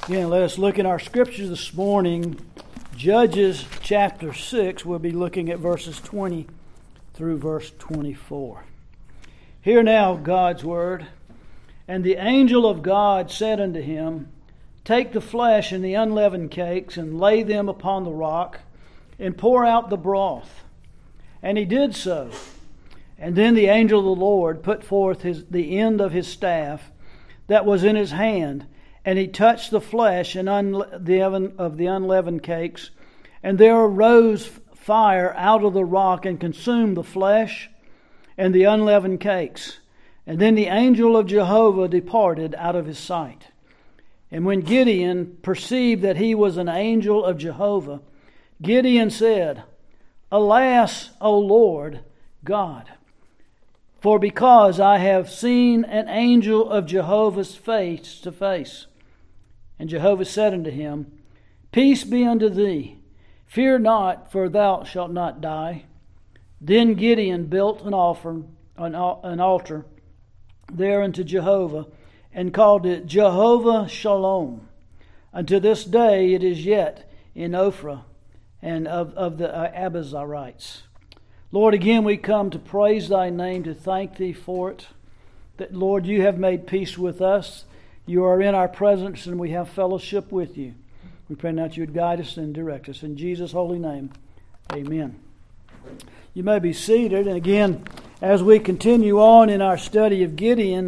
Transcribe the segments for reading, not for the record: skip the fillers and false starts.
Again, let us look in our scriptures this morning. Judges chapter 6, we'll be looking at verses 20 through verse 24. Hear now God's word. And the angel of God said unto him, Take the flesh and the unleavened cakes, and lay them upon the rock, and pour out the broth. And he did so. And then the angel of the Lord put forth the end of his staff that was in his hand, and he touched the flesh and of the unleavened cakes, and there arose fire out of the rock and consumed the flesh and the unleavened cakes. And then the angel of Jehovah departed out of his sight. And when Gideon perceived that he was an angel of Jehovah, Gideon said, Alas, O Lord God, for because I have seen an angel of Jehovah's face to face. And Jehovah said unto him, Peace be unto thee. Fear not, for thou shalt not die. Then Gideon built an altar there unto Jehovah, and called it Jehovah Shalom. Unto this day it is yet in Ophrah, and of the Abiezrites. Lord, again we come to praise thy name, to thank thee for it. That, Lord, you have made peace with us. You are in our presence, and we have fellowship with you. We pray now that you would guide us and direct us. In Jesus' holy name, amen. You may be seated. And again, as we continue on in our study of Gideon,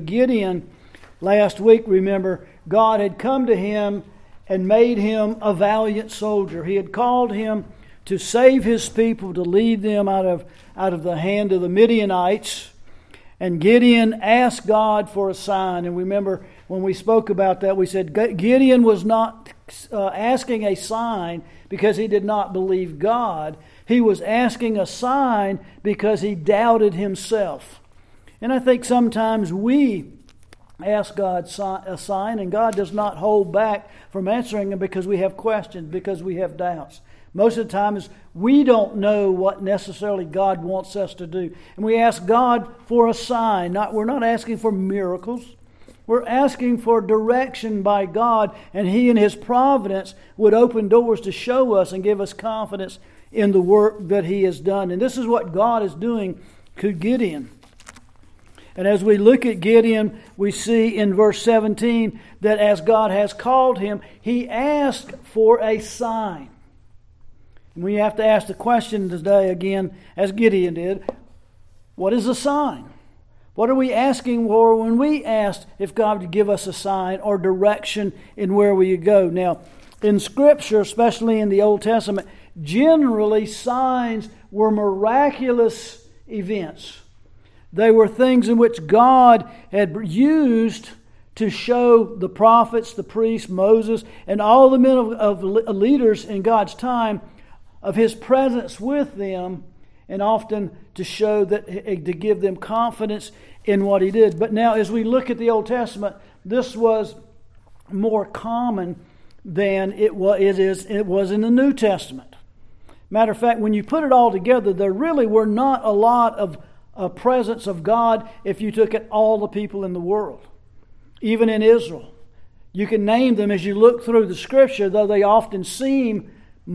last week, remember, God had come to him and made him a valiant soldier. He had called him to save his people, to lead them out of the hand of the Midianites. And Gideon asked God for a sign. And remember, when we spoke about that, we said Gideon was not asking a sign because he did not believe God. He was asking a sign because he doubted himself. And I think sometimes we ask God a sign, and God does not hold back from answering them because we have questions, because we have doubts. Most of the time is we don't know what necessarily God wants us to do. And we ask God for a sign. We're not asking for miracles. We're asking for direction by God, and He in His providence would open doors to show us and give us confidence in the work that He has done. And this is what God is doing to Gideon. And as we look at Gideon, we see in verse 17 that as God has called him, he asked for a sign. And we have to ask the question today again, as Gideon did, what is a sign? What are we asking for when we ask if God would give us a sign or direction in where we go? Now, in Scripture, especially in the Old Testament, generally signs were miraculous events. They were things in which God had used to show the prophets, the priests, Moses, and all the men of leaders in God's time of His presence with them, and often to show that, to give them confidence in what He did. But now, as we look at the Old Testament, this was more common than it was in the New Testament. Matter of fact, when you put it all together, there really were not a lot of presence of God if you took at all the people in the world, even in Israel. You can name them as you look through the Scripture, though they often seem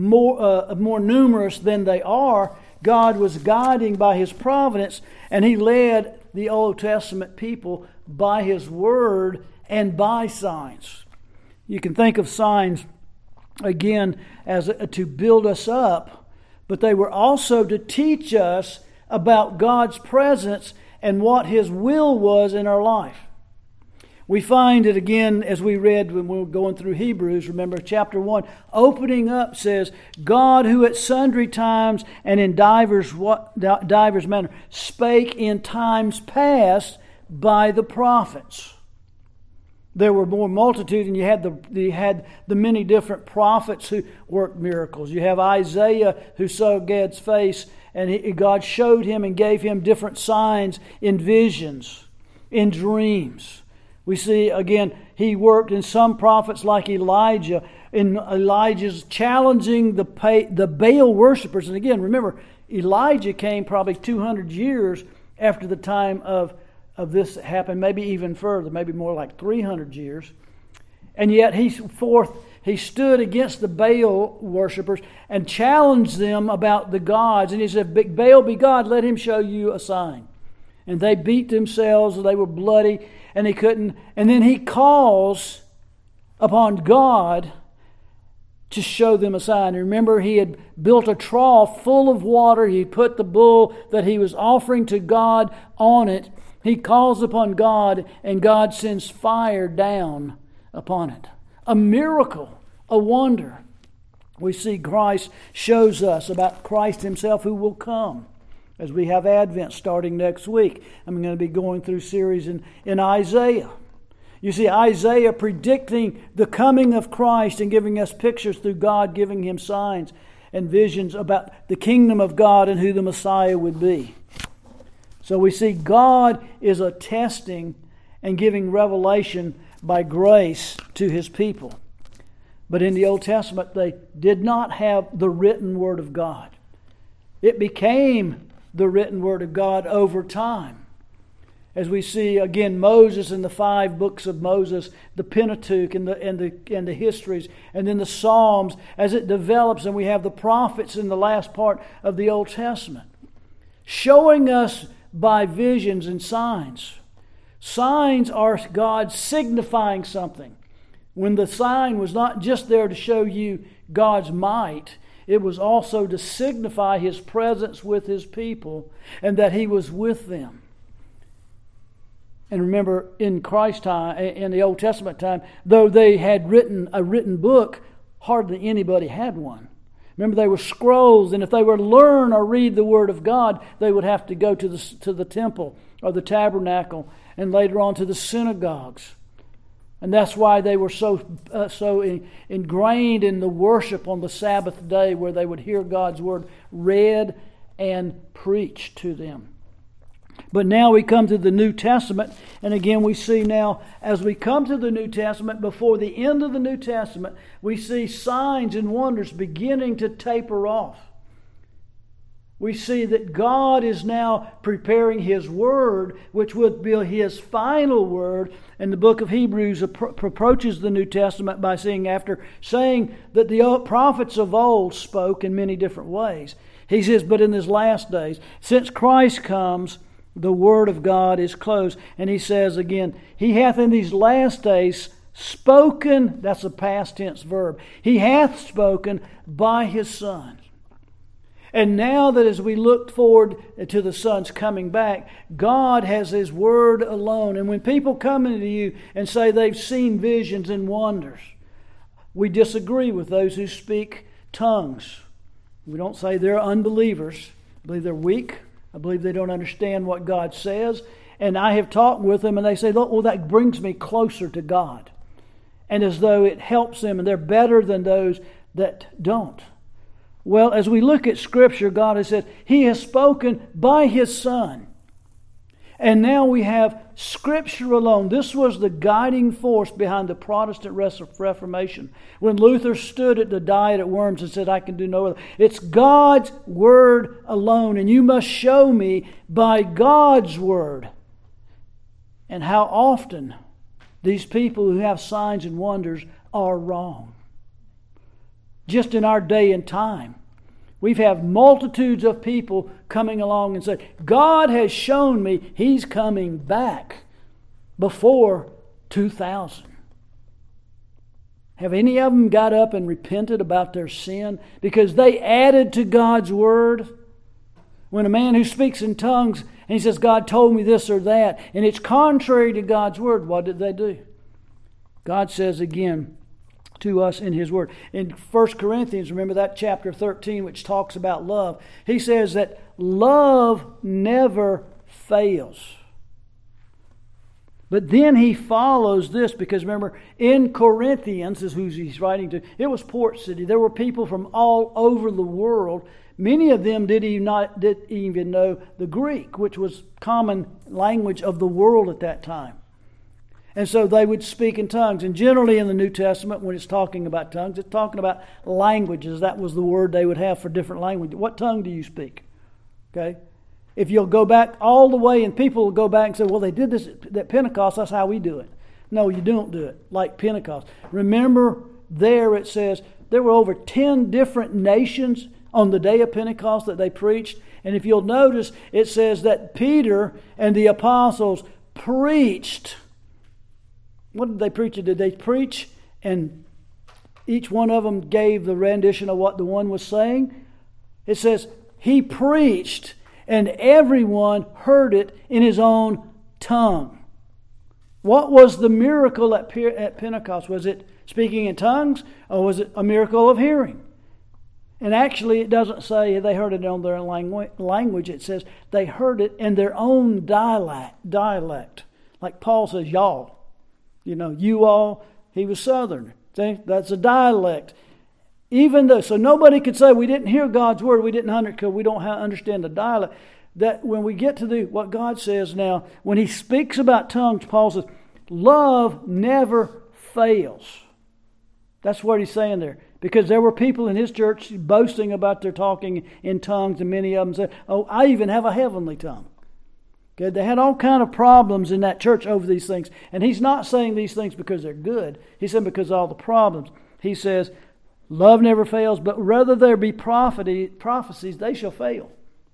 more numerous than they are. God was guiding by His providence, and He led the Old Testament people by His Word and by signs. You can think of signs, again, as to build us up, but they were also to teach us about God's presence and what His will was in our life. We find it again as we read when we were going through Hebrews. Remember, chapter 1, opening up says, God who at sundry times and in divers manner spake in times past by the prophets. There were more multitude, and you had the many different prophets who worked miracles. You have Isaiah who saw God's face, and God showed him and gave him different signs in visions, in dreams. We see, again, he worked in some prophets like Elijah. In Elijah's challenging the Baal worshipers. And again, remember, Elijah came probably 200 years after the time of this happened, maybe even further, maybe more like 300 years. And yet he stood against the Baal worshipers and challenged them about the gods. And he said, "If Baal be God, let him show you a sign." And they beat themselves, they were bloody, and they couldn't. And then he calls upon God to show them a sign. And remember, he had built a trough full of water. He put the bull that he was offering to God on it. He calls upon God, and God sends fire down upon it. A miracle, a wonder. We see Christ shows us about Christ himself who will come as we have Advent starting next week. I'm going to be going through series in Isaiah. You see, Isaiah predicting the coming of Christ and giving us pictures through God, giving him signs and visions about the kingdom of God and who the Messiah would be. So we see God is attesting and giving revelation by grace to his people. But in the Old Testament, they did not have the written Word of God. It became the written Word of God over time. As we see again Moses in the 5 books of Moses, the Pentateuch and the histories, and then the Psalms as it develops, and we have the prophets in the last part of the Old Testament, showing us by visions and signs. Signs are God signifying something. When the sign was not just there to show you God's might, it was also to signify his presence with his people and that he was with them. And remember, in Christ's time, in the Old Testament time, though they had written a written book, hardly anybody had one. Remember, they were scrolls, and if they were to learn or read the Word of God, they would have to go to the temple or the tabernacle, and later on to the synagogues. And that's why they were so ingrained in the worship on the Sabbath day, where they would hear God's Word read and preached to them. But now we come to the New Testament, and again we see now, as we come to the New Testament, before the end of the New Testament, we see signs and wonders beginning to taper off. We see that God is now preparing His Word, which would be His final Word. And the book of Hebrews approaches the New Testament by saying, after saying that the prophets of old spoke in many different ways, he says, but in his last days, since Christ comes, the Word of God is closed. And he says again, He hath in these last days spoken, that's a past tense verb, He hath spoken by His Son. And now that as we look forward to the Son's coming back, God has His Word alone. And when people come into you and say they've seen visions and wonders, we disagree with those who speak tongues. We don't say they're unbelievers. I believe they're weak. I believe they don't understand what God says. And I have talked with them and they say, look, well, that brings me closer to God. And as though it helps them and they're better than those that don't. Well, as we look at Scripture, God has said He has spoken by His Son. And now we have Scripture alone. This was the guiding force behind the Protestant Reformation. When Luther stood at the Diet at Worms and said, I can do no other. It's God's Word alone, and you must show me by God's Word. And how often these people who have signs and wonders are wrong. Just in our day and time, we've had multitudes of people coming along and saying, God has shown me He's coming back before 2000. Have any of them got up and repented about their sin because they added to God's Word? When a man who speaks in tongues and he says, God told me this or that, and it's contrary to God's Word, what did they do? God says again to us in His Word. In 1 Corinthians, remember that chapter 13, which talks about love. He says that love never fails. But then he follows this, because remember, in Corinthians, is who he's writing to, it was Port City. There were people from all over the world. Many of them didn't even know the Greek, which was common language of the world at that time. And so they would speak in tongues. And generally in the New Testament, when it's talking about tongues, it's talking about languages. That was the word they would have for different languages. What tongue do you speak? Okay? If you'll go back all the way, and people will go back and say, well, they did this at Pentecost, that's how we do it. No, you don't do it like Pentecost. Remember there it says there were over 10 different nations on the day of Pentecost that they preached. And if you'll notice, it says that Peter and the apostles preached. What did they preach? Did they preach and each one of them gave the rendition of what the one was saying? It says he preached and everyone heard it in his own tongue. What was the miracle at Pentecost? Was it speaking in tongues or was it a miracle of hearing? And actually it doesn't say they heard it on their language. It says they heard it in their own dialect. Like Paul says, y'all. You know, you all. He was Southern. See? That's a dialect. Even though, so nobody could say we didn't hear God's word, we didn't because we don't understand the dialect. That when we get to what God says now, when he speaks about tongues, Paul says, love never fails. That's what he's saying there. Because there were people in his church boasting about their talking in tongues, and many of them said, oh, I even have a heavenly tongue. Okay, they had all kind of problems in that church over these things. And he's not saying these things because they're good. He's saying because of all the problems. He says, love never fails, but rather there be prophecies, they shall fail.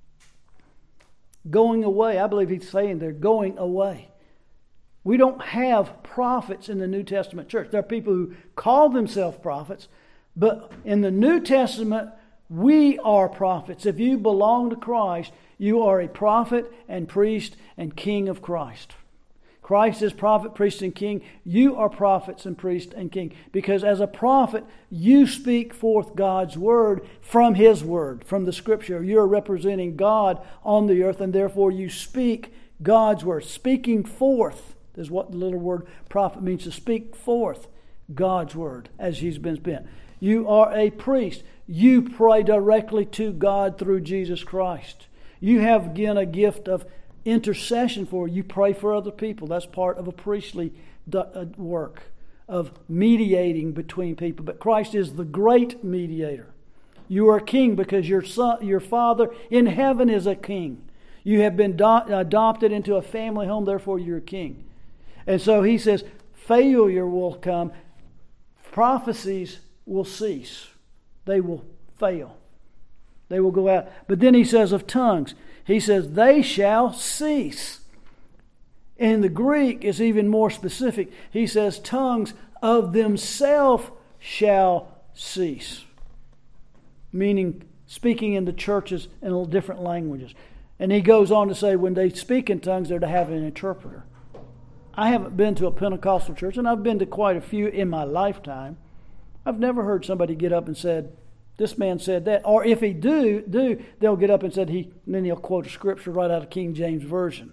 Going away. I believe he's saying they're going away. We don't have prophets in the New Testament church. There are people who call themselves prophets, but in the New Testament, we are prophets. If you belong to Christ, you are a prophet and priest and king of Christ. Christ is prophet, priest, and king. You are prophets and priest and king. Because as a prophet, you speak forth God's word from his word, from the scripture. You're representing God on the earth, and therefore you speak God's word. Speaking forth is what the little word prophet means, to speak forth God's word as he's been spent. You are a priest. You pray directly to God through Jesus Christ. You have, again, a gift of intercession for you. Pray for other people. That's part of a priestly work of mediating between people. But Christ is the great mediator. You are a king because your Father in heaven is a king. You have been adopted into a family home, therefore you're a king. And so he says, failure will come. Prophecies will cease. They will fail. They will go out. But then he says of tongues, he says, they shall cease. In the Greek, it's even more specific. He says, tongues of themselves shall cease. Meaning, speaking in the churches in different languages. And he goes on to say, when they speak in tongues, they're to have an interpreter. I haven't been to a Pentecostal church, and I've been to quite a few in my lifetime. I've never heard somebody get up and said, this man said that. Or if he do, they'll get up and said and then he'll quote a scripture right out of King James Version.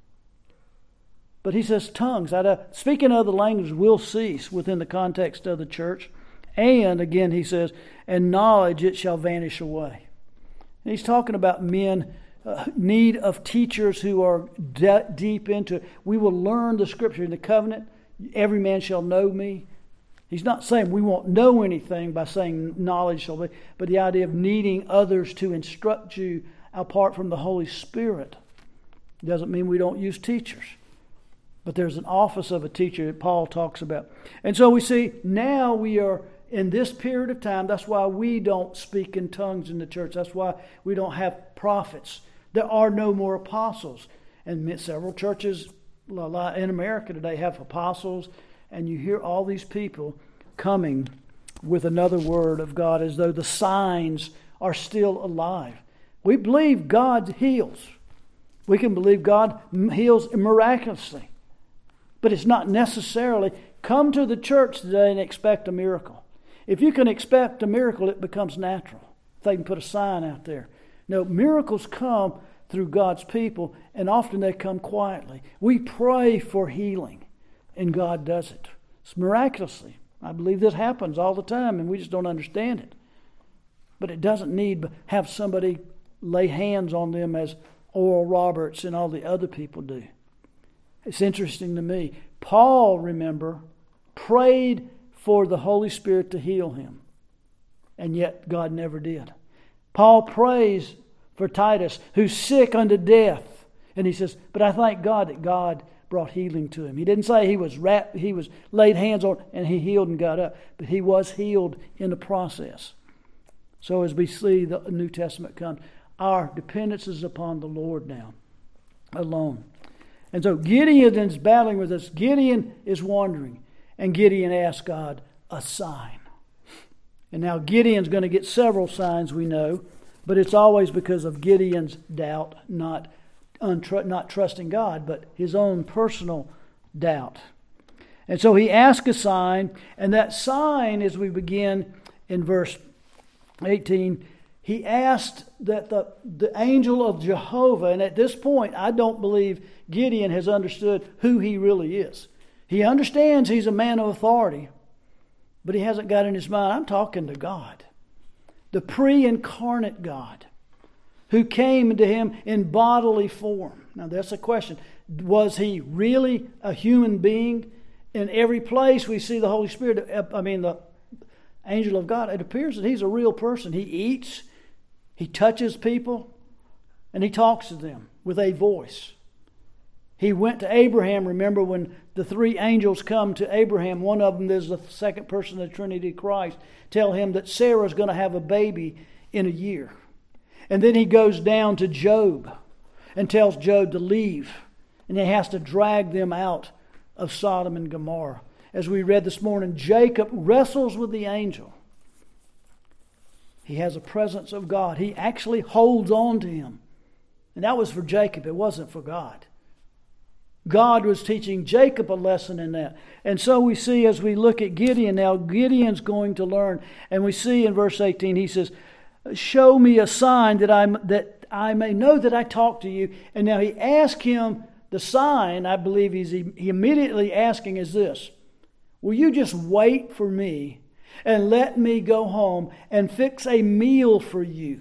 But he says tongues, speaking other languages will cease within the context of the church. And again he says, and knowledge it shall vanish away. And he's talking about men need of teachers who are deep into it. We will learn the scripture in the covenant. Every man shall know me. He's not saying we won't know anything by saying knowledge shall be, but the idea of needing others to instruct you apart from the Holy Spirit doesn't mean we don't use teachers. But there's an office of a teacher that Paul talks about. And so we see now we are in this period of time. That's why we don't speak in tongues in the church. That's why we don't have prophets. There are no more apostles. And several churches in America today have apostles. And you hear all these people coming with another word of God as though the signs are still alive. We believe God heals. We can believe God heals miraculously. But it's not necessarily come to the church today and expect a miracle. If you can expect a miracle, it becomes natural. If they can put a sign out there. No, miracles come through God's people, and often they come quietly. We pray for healing. And God does it. It's miraculously. I believe this happens all the time and we just don't understand it. But it doesn't need to have somebody lay hands on them as Oral Roberts and all the other people do. It's interesting to me. Paul, remember, prayed for the Holy Spirit to heal him. And yet God never did. Paul prays for Titus, who's sick unto death. And he says, but I thank God that God brought healing to him. He didn't say he was laid hands on and he healed and got up, but he was healed in the process. So as we see the New Testament come, our dependence is upon the Lord now, alone. And so Gideon is battling with us. Gideon is wandering, and Gideon asks God a sign. And now Gideon's going to get several signs, we know, but it's always because of Gideon's doubt, not trusting God, but his own personal doubt. And so he asked a sign, and that sign, as we begin in verse 18, he asked that the angel of Jehovah, and at this point, I don't believe Gideon has understood who he really is. He understands he's a man of authority, but he hasn't got in his mind, I'm talking to God, the pre-incarnate God, who came to him in bodily form. Now that's a question. Was he really a human being? In every place we see the Holy Spirit, the angel of God, it appears that he's a real person. He eats, he touches people, and he talks to them with a voice. He went to Abraham. Remember when the three angels come to Abraham, one of them is the second person of the Trinity, Christ, tell him that Sarah's going to have a baby in a year. And then he goes down to Job and tells Job to leave. And he has to drag them out of Sodom and Gomorrah. As we read this morning, Jacob wrestles with the angel. He has a presence of God. He actually holds on to him. And that was for Jacob. It wasn't for God. God was teaching Jacob a lesson in that. And so we see as we look at Gideon now, Gideon's going to learn. And we see in verse 18, he says, show me a sign that I may know that I talk to you. And now he asked him the sign, I believe he immediately asking is this. Will you just wait for me and let me go home and fix a meal for you?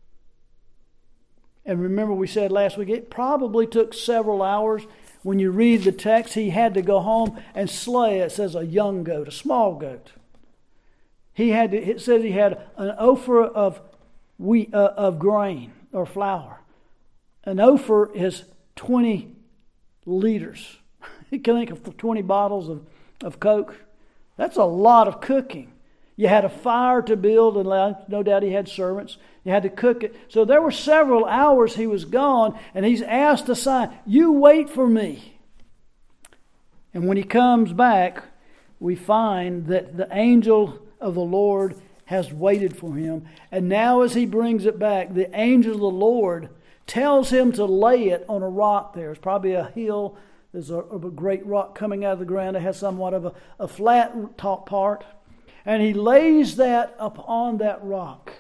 And remember we said last week, it probably took several hours. When you read the text, he had to go home and slay, it says, a young goat, a small goat. It says he had an ophir of wheat, of grain or flour. An ophir is 20 liters. You can think of 20 bottles of Coke. That's a lot of cooking. You had a fire to build, and no doubt he had servants. You had to cook it. So there were several hours he was gone, and he's asked a sign, you wait for me. And when he comes back, we find that the angel of the Lord has waited for him. And now as he brings it back, the angel of the Lord tells him to lay it on a rock there. It's probably a hill. There's a great rock coming out of the ground. It has somewhat of a flat top part. And he lays that upon that rock.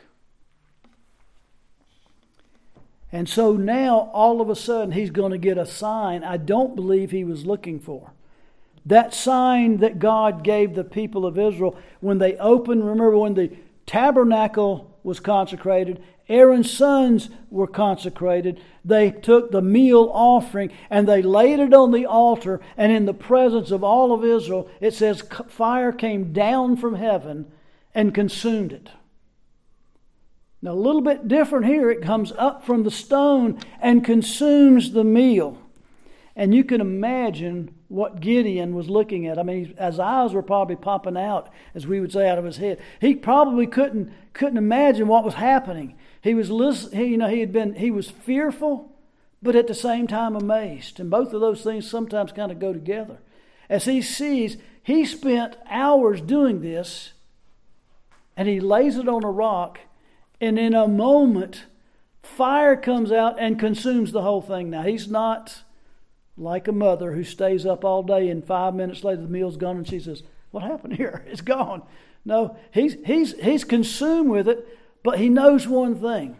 And so now, all of a sudden, he's going to get a sign I don't believe he was looking for. That sign that God gave the people of Israel when they opened, remember when the tabernacle was consecrated, Aaron's sons were consecrated. They took the meal offering and they laid it on the altar, and in the presence of all of Israel, it says fire came down from heaven and consumed it. Now a little bit different here. It comes up from the stone and consumes the meal. And you can imagine what Gideon was looking at. I mean, his eyes were probably popping out, as we would say, out of his head. He probably couldn't imagine what was happening. He was he was fearful, but at the same time amazed. And both of those things sometimes kind of go together. As he sees, he spent hours doing this, and he lays it on a rock, and in a moment, fire comes out and consumes the whole thing. Now, he's not like a mother who stays up all day and 5 minutes later the meal's gone and she says, what happened here? It's gone. No, he's consumed with it, but he knows one thing.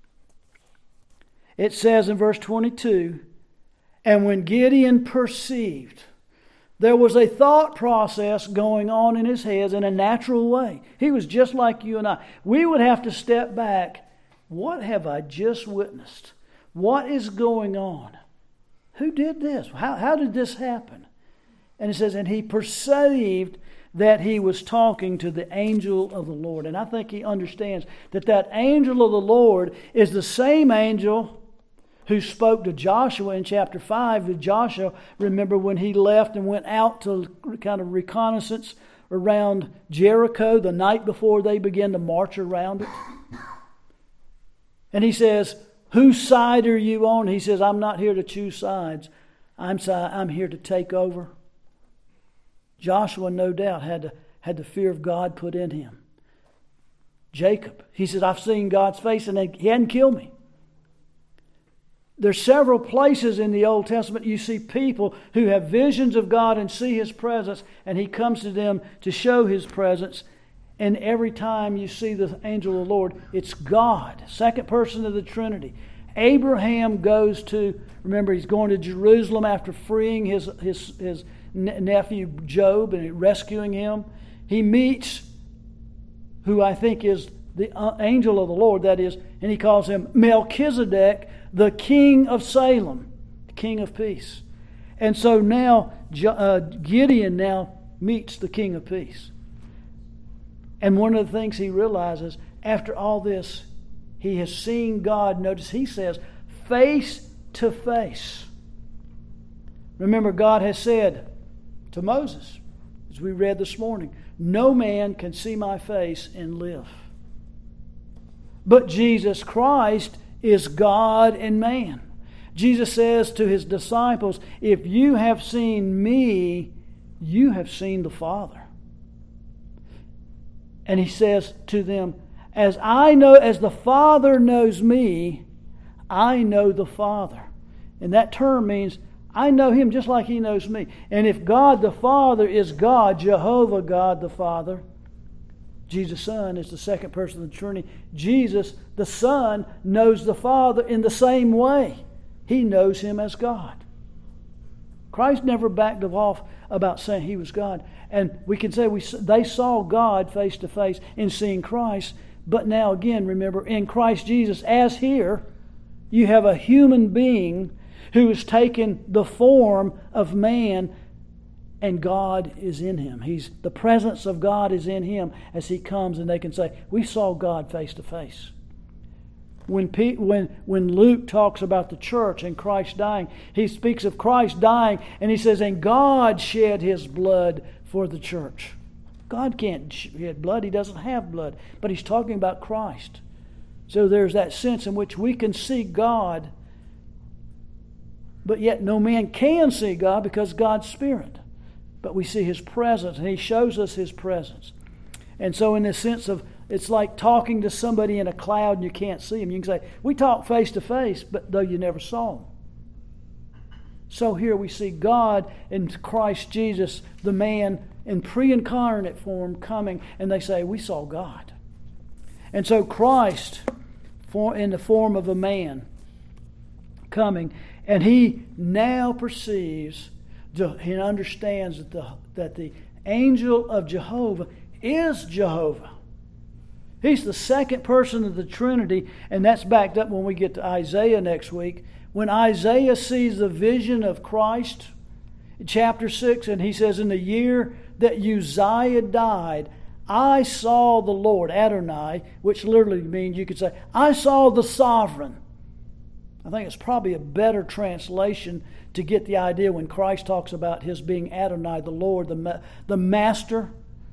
It says in verse 22, and when Gideon perceived, there was a thought process going on in his head in a natural way. He was just like you and I. We would have to step back. What have I just witnessed? What is going on? Who did this? How did this happen? And it says, and he perceived that he was talking to the angel of the Lord. And I think he understands that angel of the Lord is the same angel who spoke to Joshua in chapter 5. To Joshua, remember when he left and went out to kind of reconnaissance around Jericho the night before they began to march around it. And he says, whose side are you on? He says, I'm not here to choose sides. I'm here to take over. Joshua, no doubt, had the fear of God put in him. Jacob, he said, I've seen God's face and he hadn't killed me. There's several places in the Old Testament you see people who have visions of God and see His presence, and He comes to them to show His presence. And every time you see the angel of the Lord, it's God, second person of the Trinity. Abraham goes to, remember, he's going to Jerusalem after freeing his nephew Job and rescuing him. He meets who I think is the angel of the Lord, that is, and he calls him Melchizedek, the king of Salem, the king of peace. And so now Gideon now meets the king of peace. And one of the things he realizes after all this, he has seen God. Notice he says, face to face. Remember, God has said to Moses, as we read this morning, no man can see my face and live. But Jesus Christ is God and man. Jesus says to His disciples, if you have seen me, you have seen the Father. And He says to them, as the Father knows me, I know the Father. And that term means I know Him just like He knows me. And if God the Father is God, Jehovah God the Father, Jesus the Son is the second person of the Trinity. Jesus the Son knows the Father in the same way. He knows Him as God. Christ never backed off about saying He was God. And we can say they saw God face to face in seeing Christ. But now again, remember, in Christ Jesus, as here, you have a human being who has taken the form of man, and God is in him. The presence of God is in him as he comes, and they can say, we saw God face to face. When Luke talks about the church and Christ dying, he speaks of Christ dying, and he says, and God shed His blood for the church. God can't shed blood. He doesn't have blood. But He's talking about Christ. So there's that sense in which we can see God, but yet no man can see God because God's Spirit. But we see His presence, and He shows us His presence. And so in this sense of, it's like talking to somebody in a cloud and you can't see him. You can say, we talk face to face, but though you never saw him. So here we see God in Christ Jesus, the man in pre-incarnate form coming, and they say, we saw God. And so Christ, in the form of a man, coming, and He now perceives and understands that the angel of Jehovah is Jehovah. He's the second person of the Trinity, and that's backed up when we get to Isaiah next week. When Isaiah sees the vision of Christ, in chapter 6, and he says, in the year that Uzziah died, I saw the Lord, Adonai, which literally means, you could say, I saw the sovereign. I think it's probably a better translation to get the idea when Christ talks about His being Adonai, the Lord, the Master.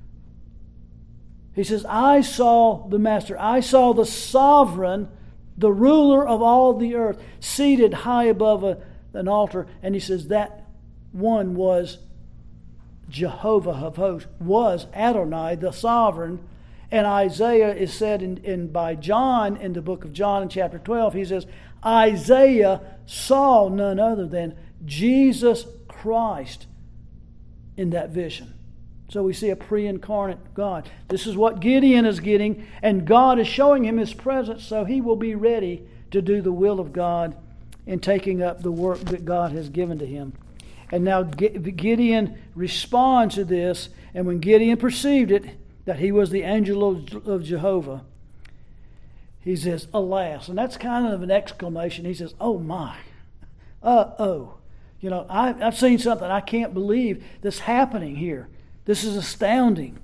He says, I saw the Master. I saw the sovereign, the ruler of all the earth, seated high above an altar. And he says that one was Jehovah of hosts, was Adonai, the sovereign. And Isaiah is said by John in the book of John in chapter 12. He says, Isaiah saw none other than Jesus Christ in that vision. So we see a pre-incarnate God. This is what Gideon is getting, and God is showing him His presence, so he will be ready to do the will of God in taking up the work that God has given to him. And now Gideon responds to this, and when Gideon perceived it, that he was the angel of Jehovah, he says, alas. And that's kind of an exclamation. He says, oh my, uh-oh. You know, I've seen something I can't believe that's happening here. This is astounding.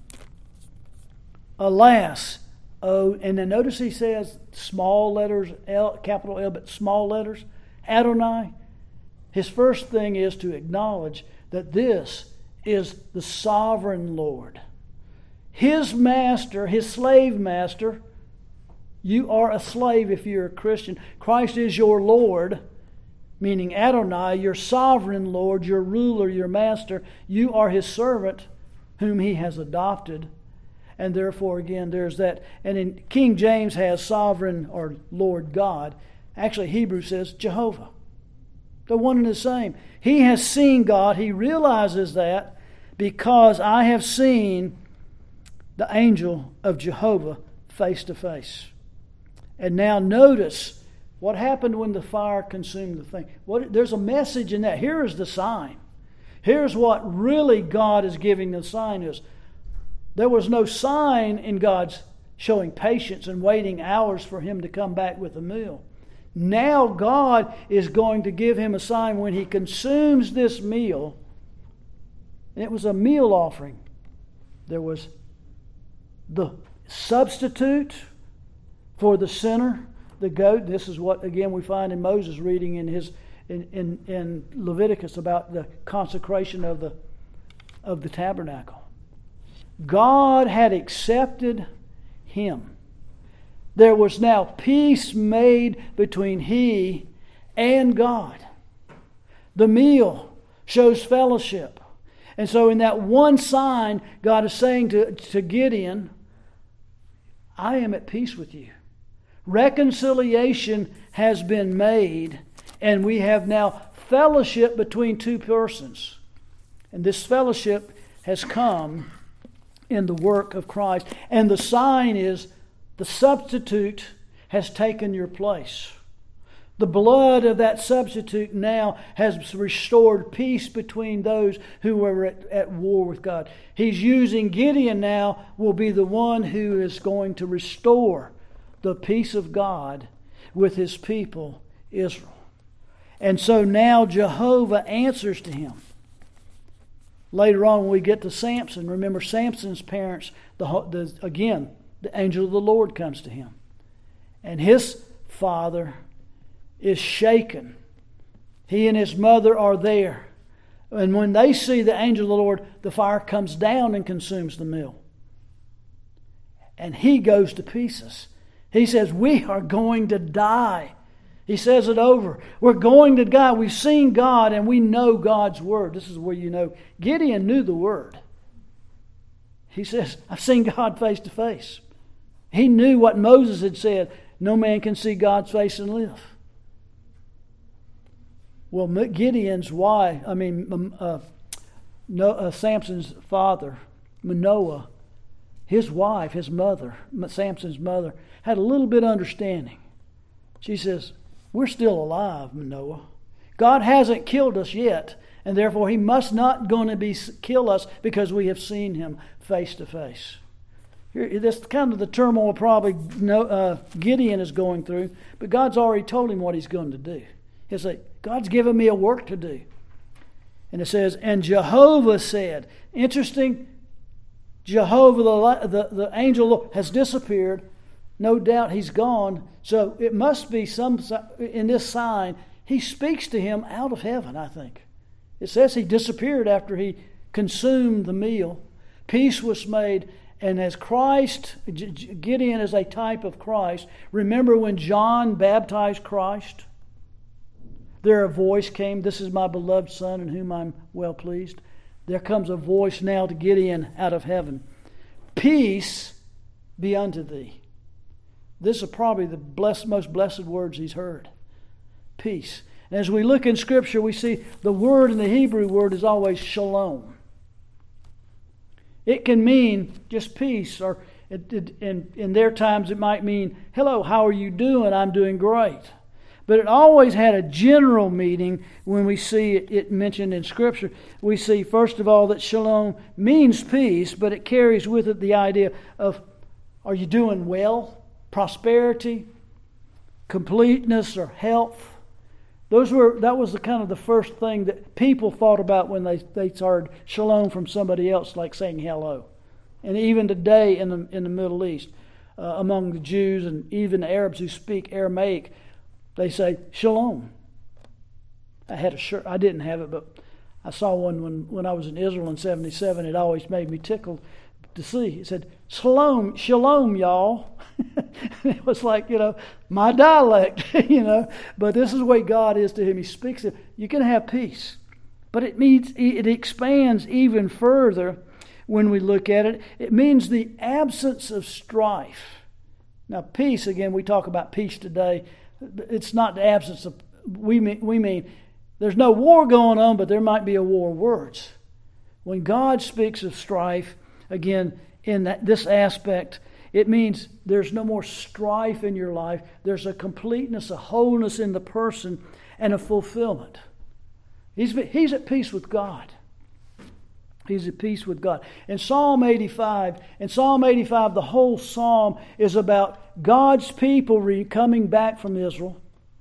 Alas. Oh, and then notice he says small letters, capital L, but small letters. Adonai, his first thing is to acknowledge that this is the sovereign Lord. His master, his slave master. You are a slave if you're a Christian. Christ is your Lord, meaning Adonai, your sovereign Lord, your ruler, your master. You are his servant whom he has adopted. And therefore, again, there's that. And in King James has sovereign or Lord God. Actually, Hebrew says Jehovah. The one and the same. He has seen God. He realizes that because I have seen the angel of Jehovah face to face. And now notice what happened when the fire consumed the thing. There's a message in that. Here is the sign. Here's what really God is giving the sign is. There was no sign in God's showing patience and waiting hours for him to come back with a meal. Now God is going to give him a sign when he consumes this meal. And it was a meal offering. There was the substitute for the sinner, the goat. This is what, again, we find in Moses reading in Leviticus about the consecration of the tabernacle. God had accepted him. There was now peace made between he and God. The meal shows fellowship. And so in that one sign, God is saying to Gideon, I am at peace with you. Reconciliation has been made, and we have now fellowship between two persons. And this fellowship has come in the work of Christ. And the sign is the substitute has taken your place. The blood of that substitute now has restored peace between those who were at war with God. He's using Gideon now, will be the one who is going to restore the peace of God with his people, Israel. And so now Jehovah answers to him. Later on when we get to Samson, remember Samson's parents, again, the angel of the Lord comes to him. And his father is shaken. He and his mother are there. And when they see the angel of the Lord, the fire comes down and consumes the meal. And he goes to pieces. He says, we are going to die. He says it over. We're going to die. We've seen God and we know God's word. This is where you know Gideon knew the word. He says, I've seen God face to face. He knew what Moses had said. No man can see God's face and live. Well, Gideon's wife, Samson's father, Manoah, his wife, his mother, Samson's mother, had a little bit of understanding. She says, we're still alive, Manoah. God hasn't killed us yet, and therefore he must not going to kill us because we have seen him face to face. That's kind of the turmoil probably Gideon is going through, but God's already told him what he's going to do. He'll say, God's given me a work to do. And it says, and Jehovah said, interesting, Jehovah, the angel has disappeared. No doubt he's gone. So it must be in this sign, he speaks to him out of heaven, I think. It says he disappeared after he consumed the meal. Peace was made. And as Christ, Gideon is a type of Christ. Remember when John baptized Christ? There a voice came, this is my beloved Son in whom I'm well pleased. There comes a voice now to Gideon out of heaven. Peace be unto thee. This is probably the most blessed words he's heard. Peace. And as we look in Scripture, we see the word in the Hebrew word is always shalom. It can mean just peace, or in their times it might mean, hello, how are you doing? I'm doing great. But it always had a general meaning when we see it mentioned in Scripture. We see, first of all, that shalom means peace, but it carries with it the idea of, are you doing well? Prosperity, completeness, or health. That was the kind of the first thing that people thought about when they heard shalom from somebody else, like saying hello. And even today in the Middle East, among the Jews and even the Arabs who speak Aramaic, they say shalom. I had a shirt. I didn't have it, but I saw one when I was in Israel in 1977. It always made me tickled to see. It said, "Shalom, shalom, y'all." It was like, my dialect, But this is the way God is to him. He speaks it. You can have peace. But it expands even further when we look at it. It means the absence of strife. Now, peace, again, we talk about peace today. It's not the absence of, we mean there's no war going on, but there might be a war of words. When God speaks of strife, again, in this aspect, it means there's no more strife in your life. There's a completeness, a wholeness in the person, and a fulfillment. He's at peace with God. He's at peace with God. In Psalm 85, the whole psalm is about God's people coming back from Israel.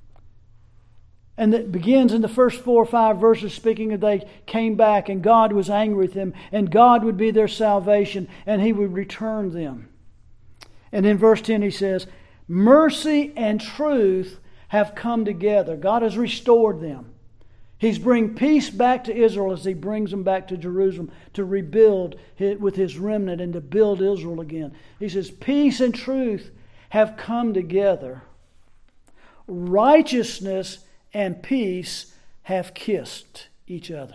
And it begins in the first 4 or 5 verses speaking of they came back and God was angry with them and God would be their salvation and He would return them. And in verse 10 he says, mercy and truth have come together. God has restored them. He's bringing peace back to Israel as He brings them back to Jerusalem to rebuild with His remnant and to build Israel again. He says, peace and truth have come together. Righteousness and peace have kissed each other.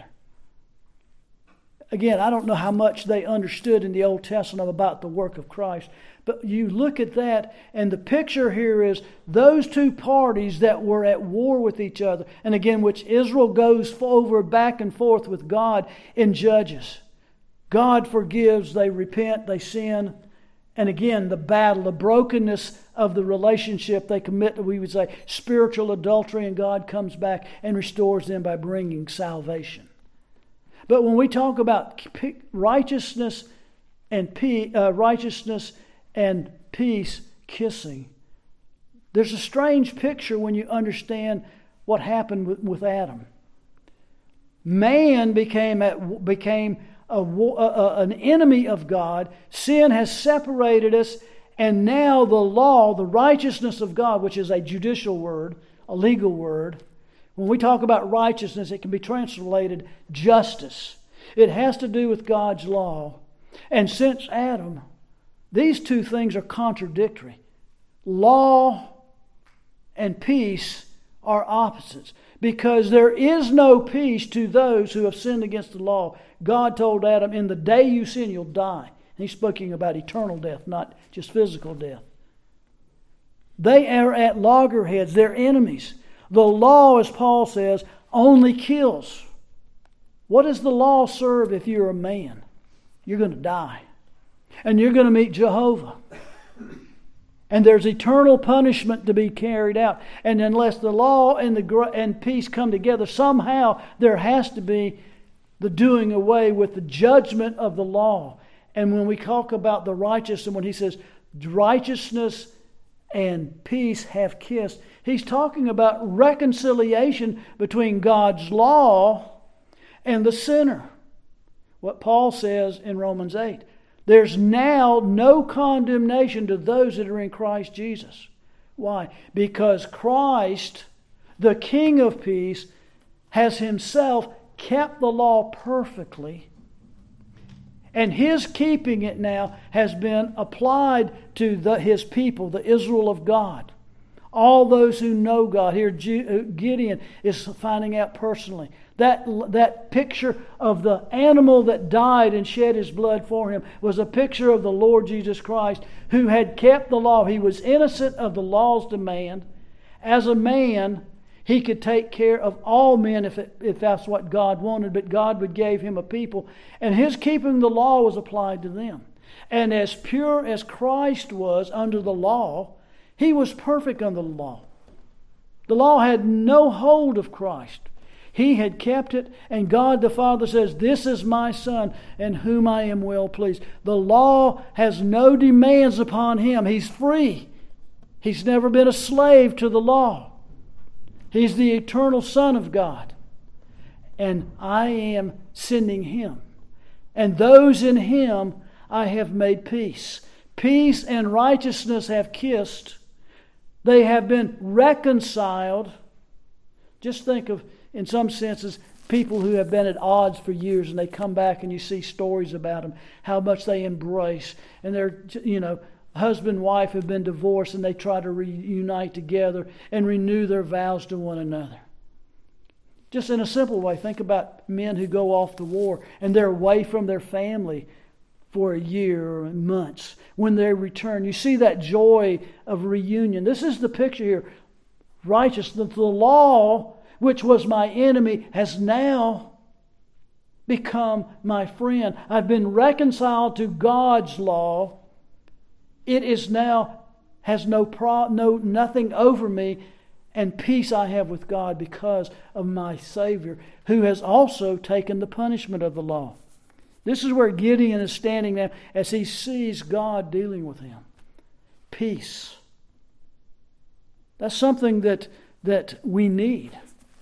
Again, I don't know how much they understood in the Old Testament about the work of Christ, but you look at that, and the picture here is those two parties that were at war with each other, and again, which Israel goes over back and forth with God in Judges. God forgives, they repent, they sin, and again, the battle, the brokenness of the relationship they commit to, we would say, spiritual adultery, and God comes back and restores them by bringing salvation. But when we talk about righteousness and peace kissing, there's a strange picture when you understand what happened with Adam. Man became an enemy of God. Sin has separated us, and now the law, the righteousness of God, which is a judicial word, a legal word. When we talk about righteousness, it can be translated justice. It has to do with God's law. And since Adam, these two things are contradictory. Law and peace are opposites, because there is no peace to those who have sinned against the law. God told Adam, in the day you sin, you'll die. He's speaking about eternal death, not just physical death. They are at loggerheads. They're enemies. The law, as Paul says, only kills. What does the law serve if you're a man? You're going to die. And you're going to meet Jehovah. And there's eternal punishment to be carried out. And unless the law and peace come together, somehow there has to be the doing away with the judgment of the law. And when we talk about the righteous, and when he says righteousness and peace have kissed, he's talking about reconciliation between God's law and the sinner. What Paul says in Romans 8. There's now no condemnation to those that are in Christ Jesus. Why? Because Christ, the King of peace, has Himself kept the law perfectly. And His keeping it now has been applied to His people, the Israel of God. All those who know God. Here Gideon is finding out personally. That picture of the animal that died and shed his blood for him was a picture of the Lord Jesus Christ, who had kept the law. He was innocent of the law's demand. As a man, He could take care of all men if that's what God wanted, but God would give Him a people, and His keeping the law was applied to them. And as pure as Christ was under the law, He was perfect under the law. The law had no hold of Christ. He had kept it, and God the Father says, "This is my Son, in whom I am well pleased." The law has no demands upon Him. He's free. He's never been a slave to the law. He's the eternal Son of God. And I am sending Him. And those in Him I have made peace. Peace and righteousness have kissed. They have been reconciled. Just think of in some senses, people who have been at odds for years, and they come back and you see stories about them, how much they embrace. And they're, husband and wife have been divorced and they try to reunite together and renew their vows to one another. Just in a simple way, think about men who go off to war and they're away from their family for a year or months. When they return, you see that joy of reunion. This is the picture here. Righteousness, the law, which was my enemy, has now become my friend. I've been reconciled to God's law. It is now has nothing over me, and peace I have with God because of my Savior, who has also taken the punishment of the law. This is where Gideon is standing now as he sees God dealing with him. Peace. That's something that we need.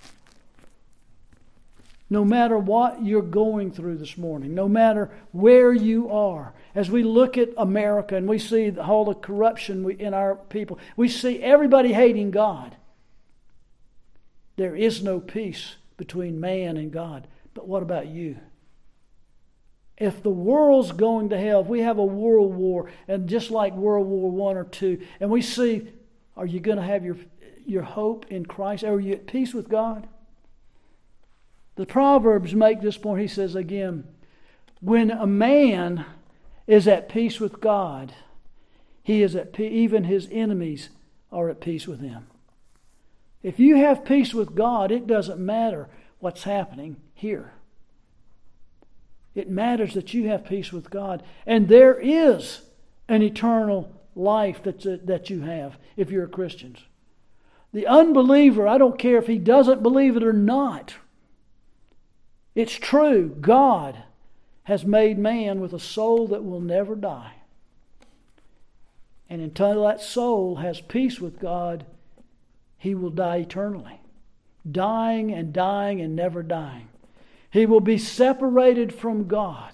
No matter what you're going through this morning, no matter where you are, as we look at America and we see all the corruption in our people, we see everybody hating God. There is no peace between man and God. But what about you? If the world's going to hell, if we have a world war, and just like World War I or II, and we see, are you going to have your hope in Christ? Are you at peace with God? The Proverbs make this point. He says again, when a man is at peace with God, he is at peace, even his enemies are at peace with him. If you have peace with God, it doesn't matter what's happening here. It matters that you have peace with God. And there is an eternal life that you have if you're a Christian. The unbeliever, I don't care if he doesn't believe it or not. It's true. God has made man with a soul that will never die. And until that soul has peace with God, he will die eternally. Dying and never dying. He will be separated from God.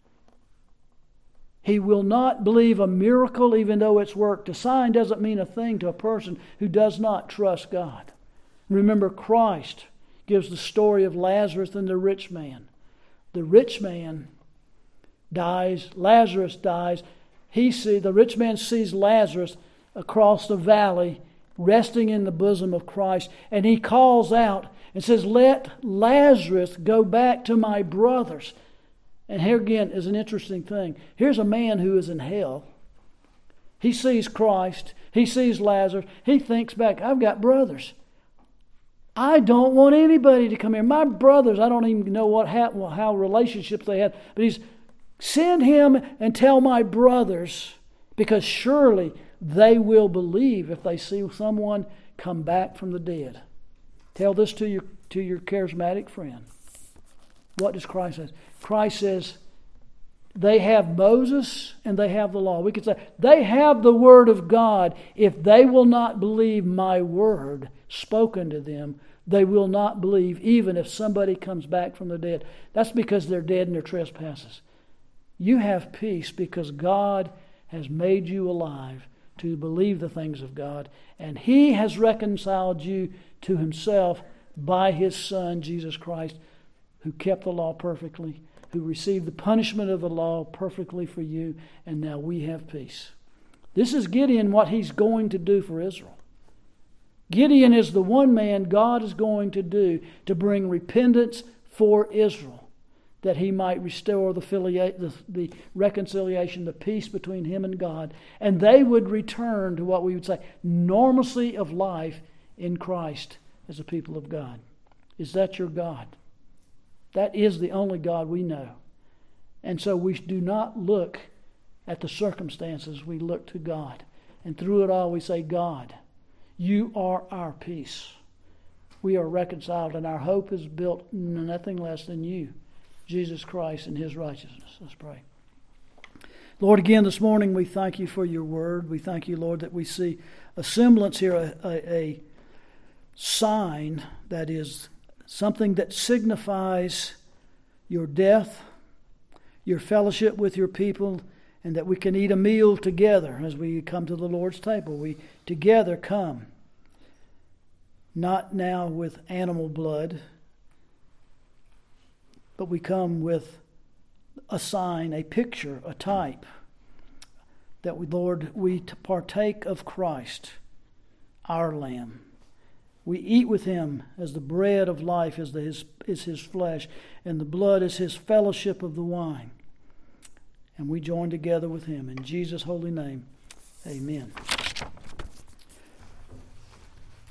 He will not believe a miracle even though it's worked. A sign doesn't mean a thing to a person who does not trust God. Remember, Christ gives the story of Lazarus and the rich man. The rich man dies. Lazarus dies. The rich man sees Lazarus across the valley resting in the bosom of Christ, and he calls out and says, "Let Lazarus go back to my brothers." And here again is an interesting thing. Here's a man who is in hell. He sees Christ. He sees Lazarus. He thinks back, I've got brothers. I don't want anybody to come here. My brothers, I don't even know how relationships they had. But he's, send him and tell my brothers, because surely they will believe if they see someone come back from the dead. Tell this to your charismatic friend. What does Christ say? Christ says, they have Moses and they have the law. We could say, they have the word of God. If they will not believe my word spoken to them, they will not believe even if somebody comes back from the dead. That's because they're dead in their trespasses. You have peace because God has made you alive to believe the things of God, and He has reconciled you to Himself by His Son, Jesus Christ, who kept the law perfectly, who received the punishment of the law perfectly for you, and now we have peace. This is Gideon, what he's going to do for Israel. Gideon is the one man God is going to do to bring repentance for Israel, that he might restore the reconciliation, the peace between him and God, and they would return to what we would say normalcy of life in Christ as a people of God. Is that your God? That is the only God we know. And so we do not look at the circumstances, we look to God. And through it all we say, God, you are our peace. We are reconciled, and our hope is built on nothing less than you, Jesus Christ and His righteousness. Let's pray. Lord, again this morning we thank you for your word. We thank you, Lord, that we see a semblance here, a sign that is something that signifies your death, your fellowship with your people, and that we can eat a meal together as we come to the Lord's table. We together come, not now with animal blood, but we come with a sign, a picture, a type, that we partake of Christ, our Lamb. We eat with him as the bread of life is his flesh, and the blood is his fellowship of the wine. And we join together with him. In Jesus' holy name, amen.